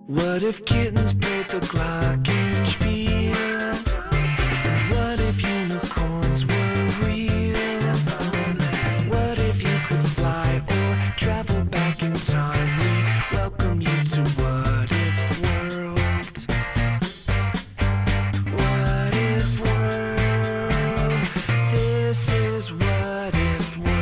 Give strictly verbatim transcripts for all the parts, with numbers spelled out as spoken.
What if kittens played the glockenspiel? And what if unicorns were real? What if you could fly or travel back in time? We welcome you to What If World. What If World. This is What If World.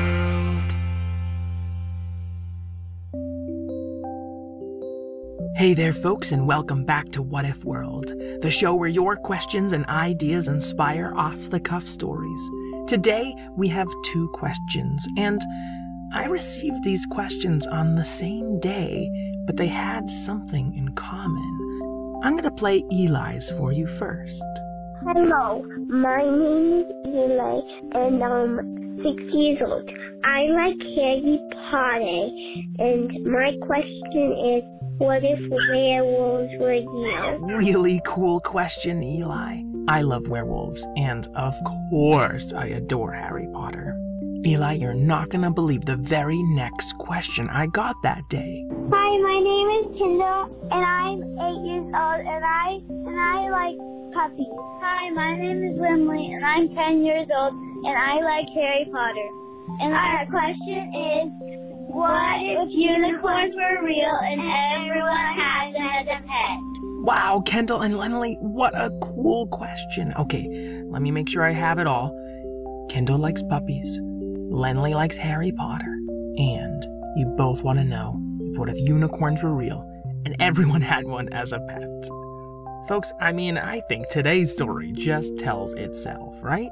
Hey there, folks, and welcome back to What If World, the show where your questions and ideas inspire off-the-cuff stories. Today, we have two questions, and I received these questions on the same day, but they had something in common. I'm going to play Eli's for you first. Hello, my name is Eli, and I'm six years old. I like Harry Potter, and my question is, what if werewolves were real? Really cool question, Eli. I love werewolves, and of course I adore Harry Potter. Eli, you're not gonna believe the very next question I got that day. Hi, my name is Kendall, and I'm eight years old, and I and I like puppies. Hi, my name is Lindley, and I'm ten years old, and I like Harry Potter. And our question is, what if unicorns were real and everyone had them as a pet? Wow, Kendall and Lindley, what a cool question. Okay, let me make sure I have it all. Kendall likes puppies, Lindley likes Harry Potter, and you both want to know if what if unicorns were real and everyone had one as a pet. Folks, I mean, I think today's story just tells itself, right?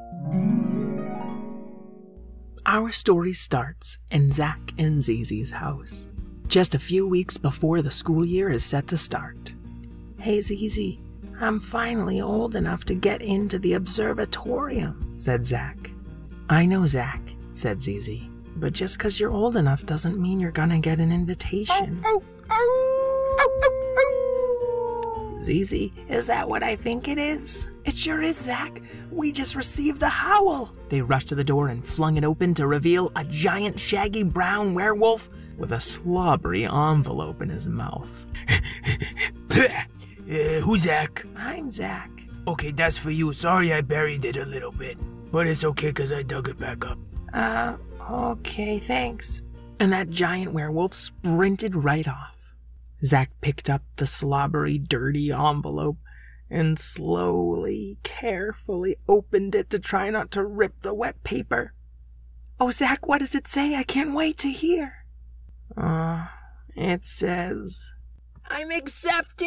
Our story starts in Zach and Zizi's house, just a few weeks before the school year is set to start. Hey Zizi, I'm finally old enough to get into the observatorium, said Zach. I know, Zach, said Zizi, but just because you're old enough doesn't mean you're gonna get an invitation. Oh, oh, oh, oh, oh, oh. Zizi, is that what I think it is? It sure is, Zach. We just received a howl. They rushed to the door and flung it open to reveal a giant shaggy brown werewolf with a slobbery envelope in his mouth. uh, who's Zach? I'm Zach. Okay, that's for you. Sorry I buried it a little bit, but it's okay because I dug it back up. Uh, okay, thanks. And that giant werewolf sprinted right off. Zach picked up the slobbery, dirty envelope and slowly, carefully opened it to try not to rip the wet paper. Oh, Zach, what does it say? I can't wait to hear. Uh, it says, I'm accepted!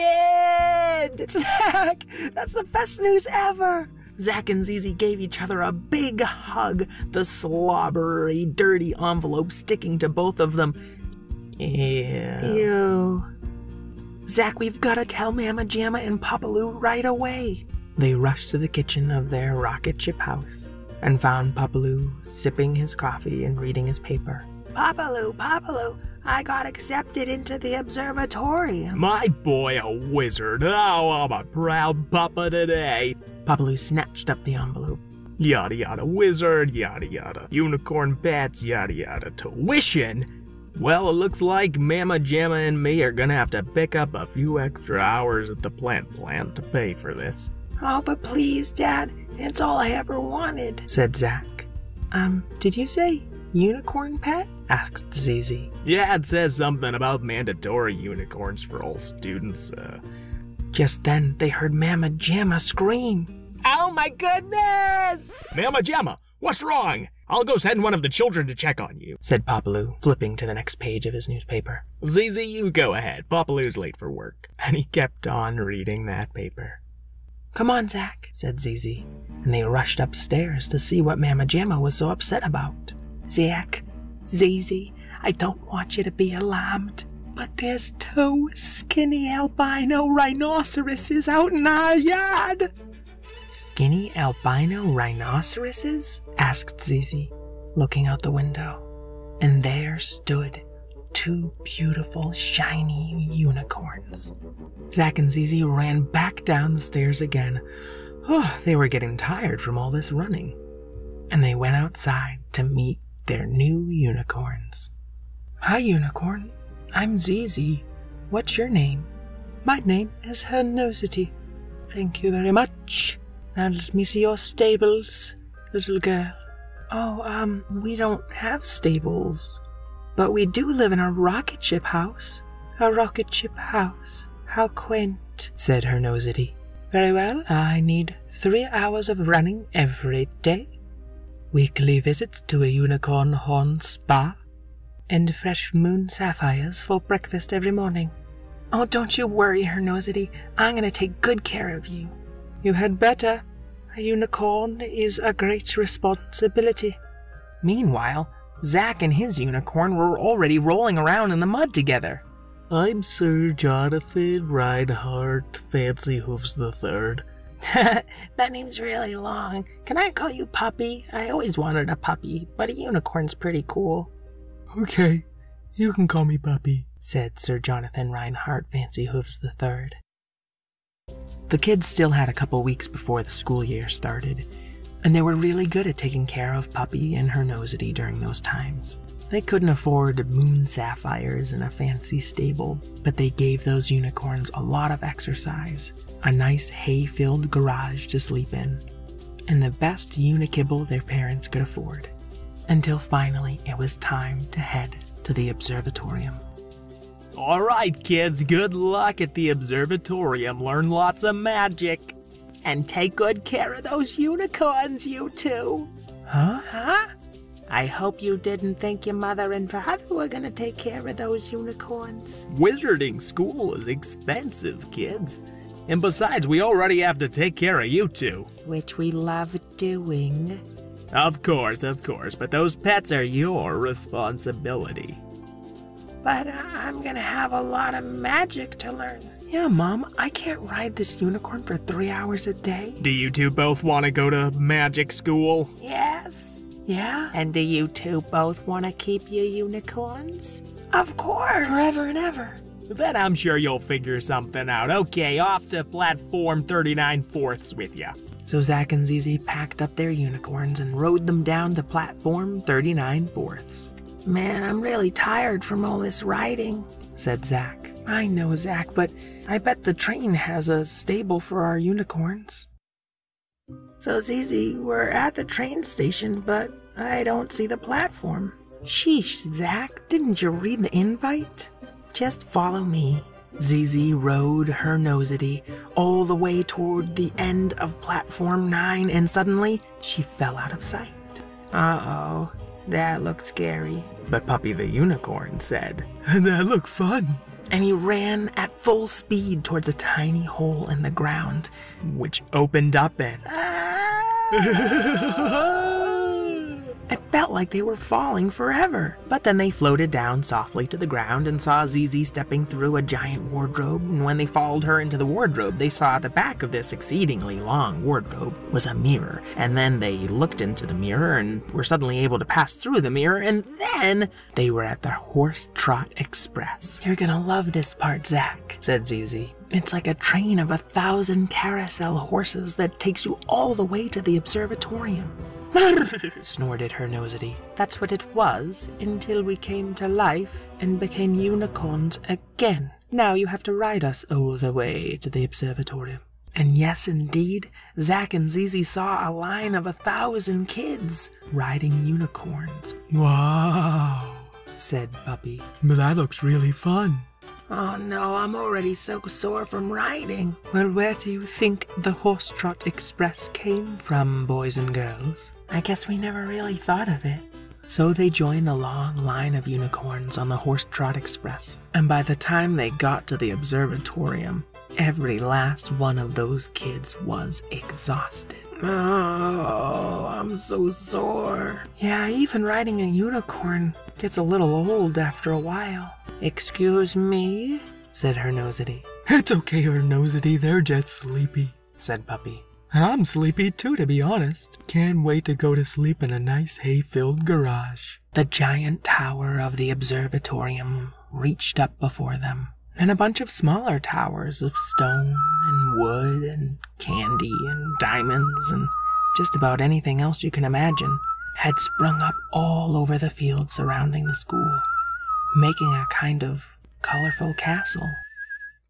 Zach, that's the best news ever! Zach and Zizi gave each other a big hug, the slobbery, dirty envelope sticking to both of them. Ew. Ew. Zach, we've got to tell Mama Jamma and Papa Lou right away. They rushed to the kitchen of their rocket ship house and found Papa Lou sipping his coffee and reading his paper. Papa Lou, Papa Lou, I got accepted into the observatorium. My boy a wizard. Oh, I'm a proud papa today. Papa Lou snatched up the envelope. Yada yada wizard, yada yada. Unicorn bats, yada yada. Tuition? Well, it looks like Mama Jamma and me are gonna have to pick up a few extra hours at the plant plant to pay for this. Oh, but please, Dad, it's all I ever wanted, said Zach. Um, did you say unicorn pet? Asked Zizi. Yeah, it says something about mandatory unicorns for all students. Uh... Just then, they heard Mama Jamma scream. Oh my goodness! Mama Jamma, what's wrong? I'll go send one of the children to check on you, said Papa Lou, flipping to the next page of his newspaper. Zizi, you go ahead. Papa Lou's late for work. And he kept on reading that paper. Come on, Zach, said Zizi, and they rushed upstairs to see what Mama Jamma was so upset about. Zach, Zizi, I don't want you to be alarmed, but there's two skinny albino rhinoceroses out in our yard. Skinny albino rhinoceroses? Asked Zizi, looking out the window. And there stood two beautiful, shiny unicorns. Zach and Zizi ran back down the stairs again. Oh, they were getting tired from all this running. And they went outside to meet their new unicorns. Hi, unicorn. I'm Zizi. What's your name? My name is Hernosity. Thank you very much. Now let me see your stables, little girl. Oh, um, we don't have stables, but we do live in a rocket ship house. A rocket ship house. How quaint, said Hernosity. Very well, I need three hours of running every day, weekly visits to a unicorn horn spa, and fresh moon sapphires for breakfast every morning. Oh, don't you worry, Hernosity. I'm going to take good care of you. You had better. A unicorn is a great responsibility. Meanwhile, Zack and his unicorn were already rolling around in the mud together. I'm Sir Jonathan Reinhardt Fancy Hooves the Third. That name's really long. Can I call you Puppy? I always wanted a puppy, but a unicorn's pretty cool. Okay, you can call me Puppy, said Sir Jonathan Reinhardt Fancy Hooves the Third. The kids still had a couple weeks before the school year started, and they were really good at taking care of Puppy and Hernosity during those times. They couldn't afford moon sapphires and a fancy stable, but they gave those unicorns a lot of exercise, a nice hay-filled garage to sleep in, and the best unikibble their parents could afford. Until finally it was time to head to the observatorium. All right, kids, good luck at the observatorium. Learn lots of magic. And take good care of those unicorns, you two. Huh? Huh? I hope you didn't think your mother and father were gonna take care of those unicorns. Wizarding school is expensive, kids. And besides, we already have to take care of you two. Which we love doing. Of course, of course, but those pets are your responsibility. But uh, I'm gonna have a lot of magic to learn. Yeah, Mom, I can't ride this unicorn for three hours a day. Do you two both want to go to magic school? Yes. Yeah? And do you two both want to keep your unicorns? Of course! Forever and ever. Then I'm sure you'll figure something out. Okay, off to platform thirty-nine fourths with ya. So Zack and Zizi packed up their unicorns and rode them down to platform thirty-nine fourths. Man, I'm really tired from all this riding, said Zack. I know, Zack, but I bet the train has a stable for our unicorns. So, Zizi, we're at the train station, but I don't see the platform. Sheesh, Zack, didn't you read the invite? Just follow me. Zizi rode Hernosity all the way toward the end of platform nine, and suddenly she fell out of sight. Uh-oh, that looked scary. But Puppy the Unicorn said, That looked fun. And he ran at full speed towards a tiny hole in the ground, which opened up and... It felt like they were falling forever. But then they floated down softly to the ground and saw Zizi stepping through a giant wardrobe. And when they followed her into the wardrobe, they saw at the back of this exceedingly long wardrobe was a mirror. And then they looked into the mirror and were suddenly able to pass through the mirror. And then they were at the Horse Trot Express. You're gonna love this part, Zack, said Zizi. It's like a train of a thousand carousel horses that takes you all the way to the observatorium. Snorted Hernosity. That's what it was until we came to life and became unicorns again. Now you have to ride us all the way to the observatorium. And yes, indeed, Zack and Zizi saw a line of a thousand kids riding unicorns. Wow, said Puppy. But that looks really fun. Oh no, I'm already so sore from riding. Well, where do you think the Horse Trot Express came from, boys and girls? I guess we never really thought of it. So they joined the long line of unicorns on the Horse Trot Express, and by the time they got to the observatorium, every last one of those kids was exhausted. Oh, I'm so sore. Yeah, even riding a unicorn gets a little old after a while. Excuse me, said Hernosity. It's okay, Hernosity, they're just sleepy, said Puppy. And I'm sleepy too, to be honest. Can't wait to go to sleep in a nice hay-filled garage. The giant tower of the observatorium reached up before them, and a bunch of smaller towers of stone and wood and candy and diamonds and just about anything else you can imagine had sprung up all over the field surrounding the school, making a kind of colorful castle.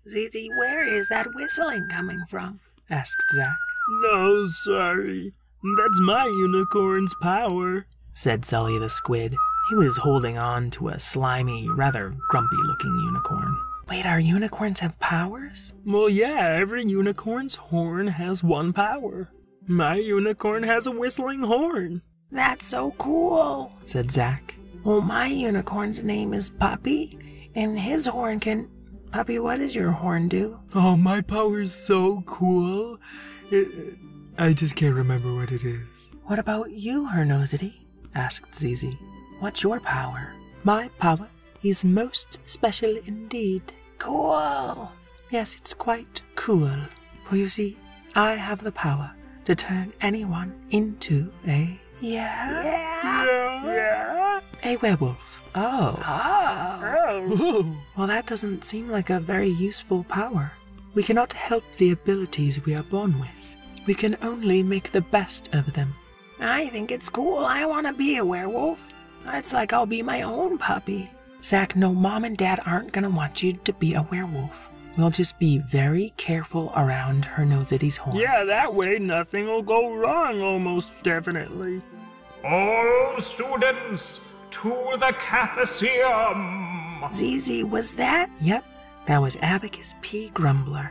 Zizi, where is that whistling coming from? Asked Zack. No, sorry. That's my unicorn's power, said Sully the squid. He was holding on to a slimy, rather grumpy-looking unicorn. Wait, our unicorns have powers? Well, yeah, every unicorn's horn has one power. My unicorn has a whistling horn. That's so cool, said Zack. Well, my unicorn's name is Puppy, and his horn can... Puppy, what does your horn do? Oh, my power's so cool. It, I just can't remember what it is. What about you, Hernosity? Asked Zizi. What's your power? My power is most special indeed. Cool. Yes, it's quite cool. For you see, I have the power to turn anyone into a... Yeah? Yeah. Yeah. A werewolf. Oh. Oh. Oh. Well, that doesn't seem like a very useful power. We cannot help the abilities we are born with. We can only make the best of them. I think it's cool. I want to be a werewolf. It's like I'll be my own puppy. Zack, no, Mom and Dad aren't going to want you to be a werewolf. We'll just be very careful around Hernosity's horn. Yeah, that way nothing will go wrong, almost definitely. All students to the Cafeseum! Zizi, was that? Yep, that was Abacus P. Grumbler.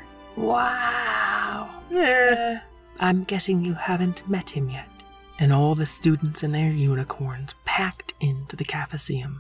Wow. Eh. I'm guessing you haven't met him yet. And all the students and their unicorns packed into the Cafeseum.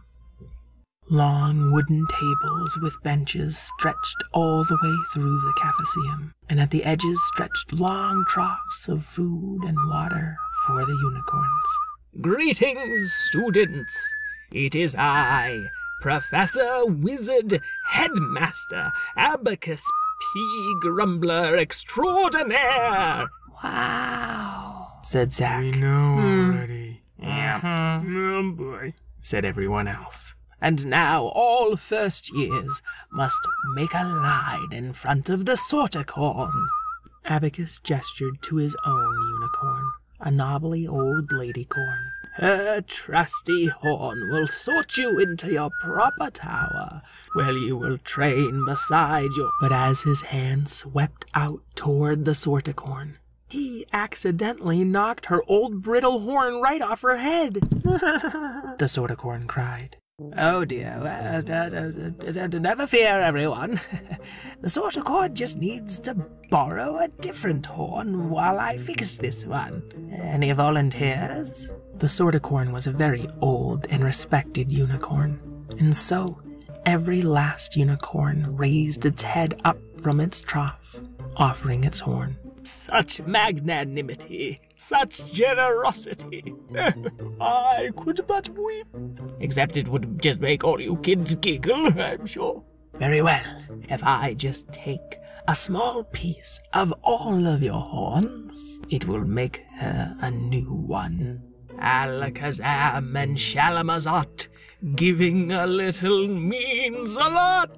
Long wooden tables with benches stretched all the way through the Cafeseum, and at the edges stretched long troughs of food and water for the unicorns. Greetings, students. It is I, Professor Wizard Headmaster Abacus P. Grumbler Extraordinaire. Wow, said Zack. We know already. Yeah. Oh boy, said everyone else. And now all first years must make a line in front of the Sorticorn. Abacus gestured to his own unicorn, a knobbly old ladycorn. Her trusty horn will sort you into your proper tower, where you will train beside your... But as his hand swept out toward the Sorticorn, he accidentally knocked her old brittle horn right off her head. The Sorticorn cried. Oh dear, well, uh, uh, uh, uh, never fear, everyone. The Sorticorn just needs to borrow a different horn while I fix this one. Any volunteers? The Sorticorn was a very old and respected unicorn, and so every last unicorn raised its head up from its trough, offering its horn. Such magnanimity, such generosity. I could but weep. Except it would just make all you kids giggle, I'm sure. Very well. If I just take a small piece of all of your horns, it will make her a new one. Alakazam and Shalamazot, giving a little means a lot.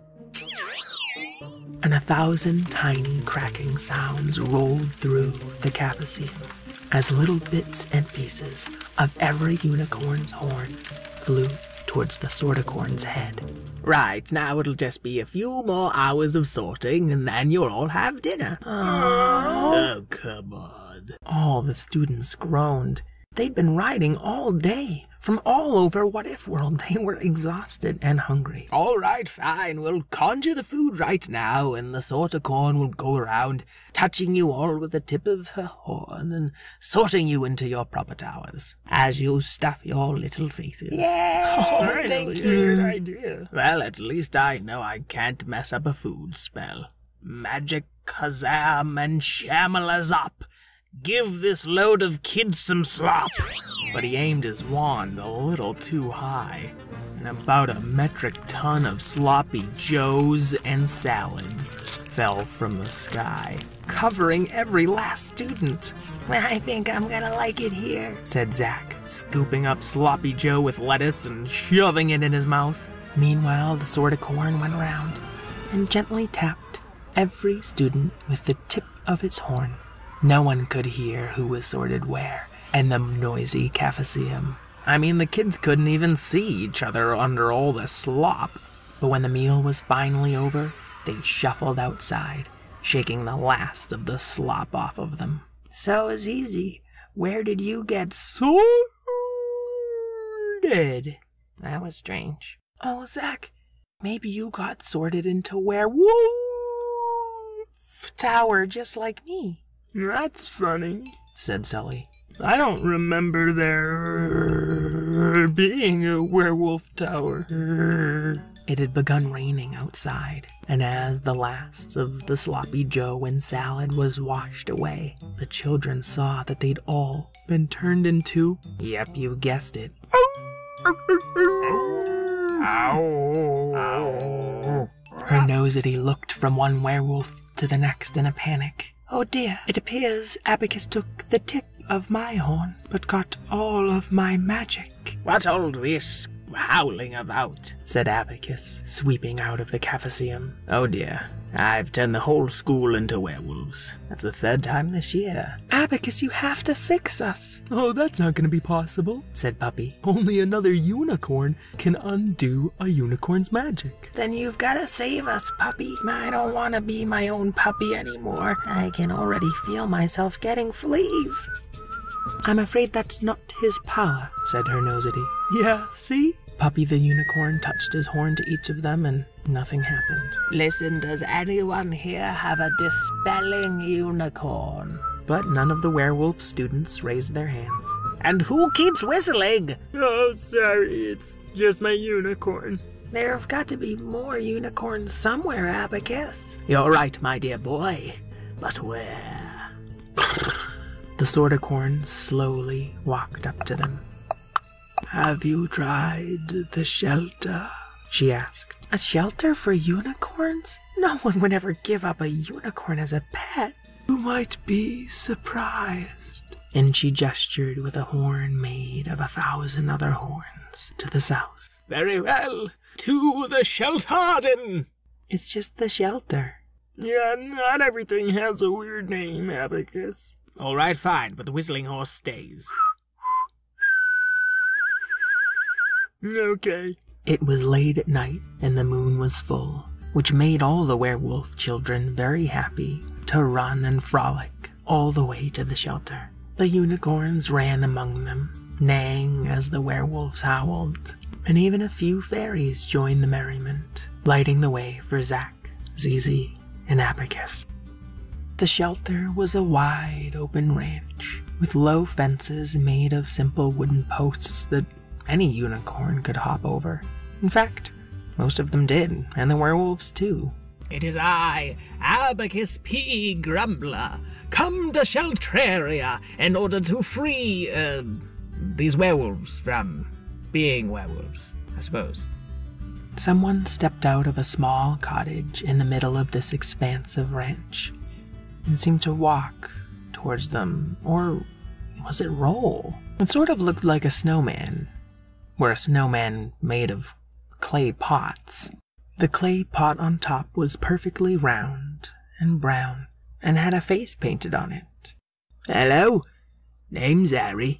And a thousand tiny cracking sounds rolled through the Cafeseum as little bits and pieces of every unicorn's horn flew towards the Sorticorn's head. Right, now it'll just be a few more hours of sorting and then you'll all have dinner. Oh, come on. All the students groaned. They'd been riding all day. From all over What If World, they were exhausted and hungry. All right, fine, we'll conjure the food right now, and the Sorticorn will go around, touching you all with the tip of her horn and sorting you into your proper towers, as you stuff your little faces. Yay! Oh, thank you. Good idea. Well, at least I know I can't mess up a food spell. Magic Kazam and Shamalazop! Give this load of kids some slop. But he aimed his wand a little too high, and about a metric ton of sloppy joes and salads fell from the sky, covering every last student. I think I'm gonna like it here, said Zack, scooping up Sloppy Joe with lettuce and shoving it in his mouth. Meanwhile, the Sorticorn went around and gently tapped every student with the tip of its horn. No one could hear who was sorted where in the noisy Cafeseum. I mean, the kids couldn't even see each other under all the slop. But when the meal was finally over, they shuffled outside, shaking the last of the slop off of them. So, Zizi, where did you get sorted? That was strange. Oh, Zach, maybe you got sorted into Werewolf Tower just like me. That's funny, said Sully. I don't remember there being a werewolf tower. It had begun raining outside, and as the last of the sloppy joe and salad was washed away, the children saw that they'd all been turned into, yep, you guessed it, Ow. Her Nosity looked from one werewolf to the next in a panic. Oh dear, it appears Abacus took the tip of my horn, but got all of my magic. What's all this howling about? Said Abacus, sweeping out of the cafeteum. Oh dear, I've turned the whole school into werewolves. That's the third time this year. Abacus, you have to fix us. Oh, that's not going to be possible, said Puppy. Only another unicorn can undo a unicorn's magic. Then you've got to save us, Puppy. I don't want to be my own puppy anymore. I can already feel myself getting fleas. I'm afraid that's not his power, said Her Nosity. Yeah, see? Puppy the unicorn touched his horn to each of them, and nothing happened. Listen, does anyone here have a dispelling unicorn? But none of the werewolf students raised their hands. And who keeps whistling? Oh, sorry, it's just my unicorn. There have got to be more unicorns somewhere, Abacus. You're right, my dear boy. But where? The Sorticorn slowly walked up to them. Have you tried the shelter? She asked. A shelter for unicorns? No one would ever give up a unicorn as a pet. You might be surprised. And she gestured with a horn made of a thousand other horns to the south. Very well. To the Sheltarden. It's just the shelter. Yeah, not everything has a weird name, Abacus. All right, fine, but the whistling horse stays. Okay. It was late at night, and the moon was full, which made all the werewolf children very happy to run and frolic all the way to the shelter. The unicorns ran among them, neighing as the werewolves howled, and even a few fairies joined the merriment, lighting the way for Zack, Zizi, and Abacus. The shelter was a wide open ranch, with low fences made of simple wooden posts that any unicorn could hop over. In fact, most of them did, and the werewolves too. It is I, Abacus P. Grumbler, come to Sheltraria in order to free, uh, these werewolves from being werewolves, I suppose. Someone stepped out of a small cottage in the middle of this expansive ranch and seemed to walk towards them, or was it roll? It sort of looked like a snowman, or a snowman made of clay pots. The clay pot on top was perfectly round and brown, and had a face painted on it. Hello, name's Harry.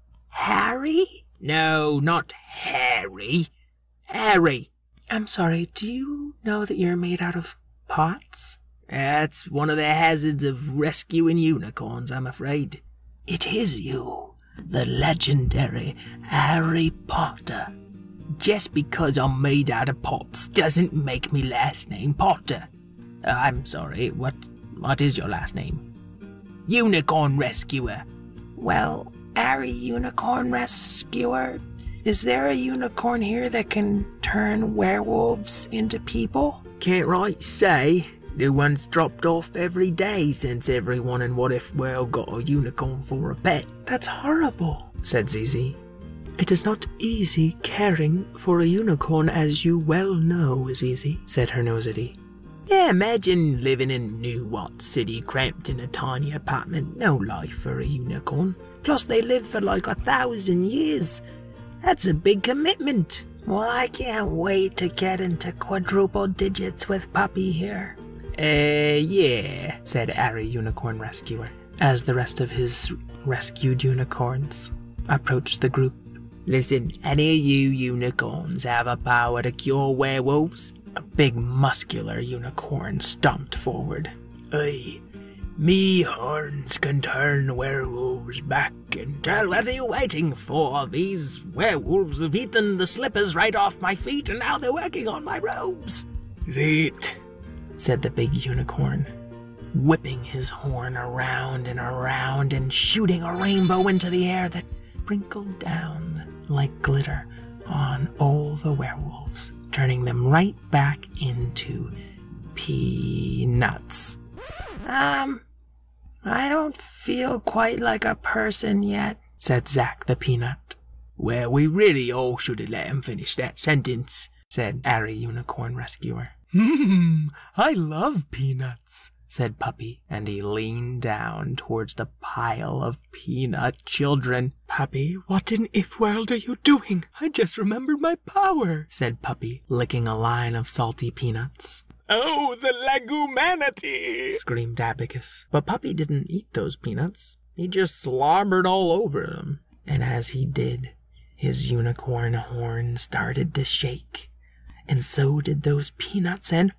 Harry? No, not Harry. Harry. I'm sorry, do you know that you're made out of pots? That's one of the hazards of rescuing unicorns, I'm afraid. It is you, the legendary Harry Potter. Just because I'm made out of pots doesn't make me last name Potter. Uh, I'm sorry, what what is your last name? Unicorn Rescuer. Well, Harry Unicorn Rescuer, is there a unicorn here that can turn werewolves into people? Can't right say. New one's dropped off every day since everyone in What If World got a unicorn for a pet. That's horrible, said Zizi. It is not easy caring for a unicorn, as you well know, Zizi, said Her Nosity. Yeah, imagine living in New What City cramped in a tiny apartment. No life for a unicorn. Plus they live for like a thousand years. That's a big commitment. Well, I can't wait to get into quadruple digits with Puppy here. Uh, yeah, said Harry Unicorn Rescuer, as the rest of his rescued unicorns approached the group. Listen, any of you unicorns have a power to cure werewolves? A big muscular unicorn stomped forward. Aye, me horns can turn werewolves back and... Well, what are you waiting for? These werewolves have eaten the slippers right off my feet, and now they're working on my robes. Wait, said the big unicorn, whipping his horn around and around and shooting a rainbow into the air that sprinkled down like glitter on all the werewolves, turning them right back into peanuts. Um, I don't feel quite like a person yet, said Zack the Peanut. Well, we really all should have let him finish that sentence, said Ari Unicorn Rescuer. Hmm, I love peanuts, said Puppy, and he leaned down towards the pile of peanut children. Puppy, what in if world are you doing? I just remembered my power, said Puppy, licking a line of salty peanuts. Oh, the legumanity! Screamed Abacus. But Puppy didn't eat those peanuts. He just slobbered all over them. And as he did, his unicorn horn started to shake. And so did those peanuts, and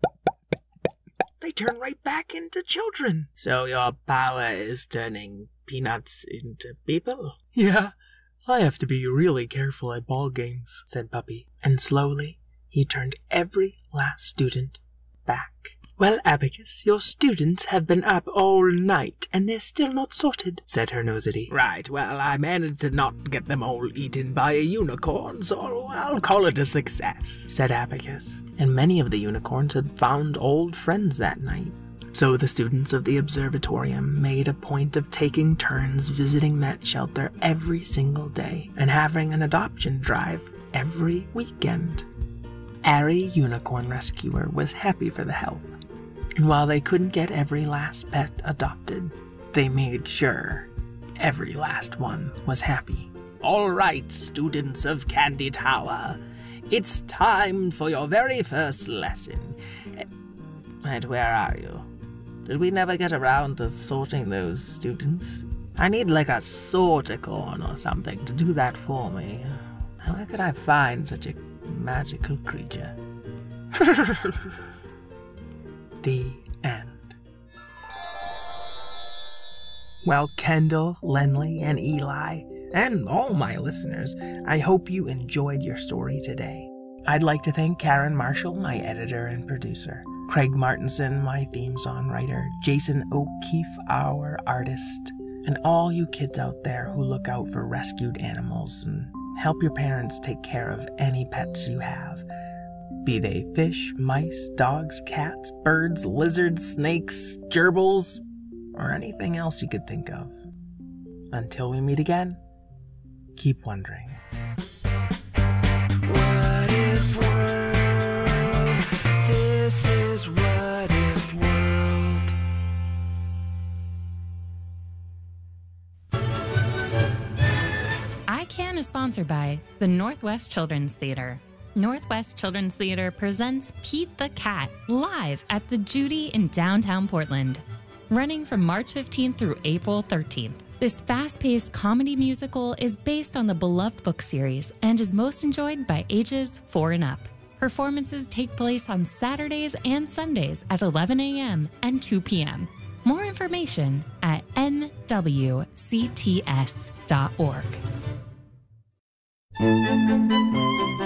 they turned right back into children. So your power is turning peanuts into people? Yeah, I have to be really careful at ball games, said Puppy. And slowly, he turned every last student back. Well, Abacus, your students have been up all night, and they're still not sorted, said her Nosity. Right, well, I managed to not get them all eaten by a unicorn, so I'll call it a success, said Abacus. And many of the unicorns had found old friends that night. So the students of the observatorium made a point of taking turns visiting that shelter every single day, and having an adoption drive every weekend. Ari Unicorn Rescuer was happy for the help. And while they couldn't get every last pet adopted, they made sure every last one was happy. All right, students of Candy Tower, it's time for your very first lesson. Wait, where are you? Did we never get around to sorting those students? I need like a sorticorn or something to do that for me. Where could I find such a magical creature? The end. Well, Kendall, Lenley, and Eli, and all my listeners, I hope you enjoyed your story today. I'd like to thank Karen Marshall, my editor and producer, Craig Martinson, my theme song writer, Jason O'Keefe, our artist, and all you kids out there who look out for rescued animals and help your parents take care of any pets you have. Be they fish, mice, dogs, cats, birds, lizards, snakes, gerbils, or anything else you could think of. Until we meet again, keep wondering. What if world? This is What If World. iCan is sponsored by the Northwest Children's Theater. Northwest Children's Theater presents Pete the Cat live at the Judy in downtown Portland. Running from March fifteenth through April thirteenth. This fast-paced comedy musical is based on the beloved book series and is most enjoyed by ages four and up. Performances take place on Saturdays and Sundays at eleven a.m. and two p.m. More information at N W C T S dot org.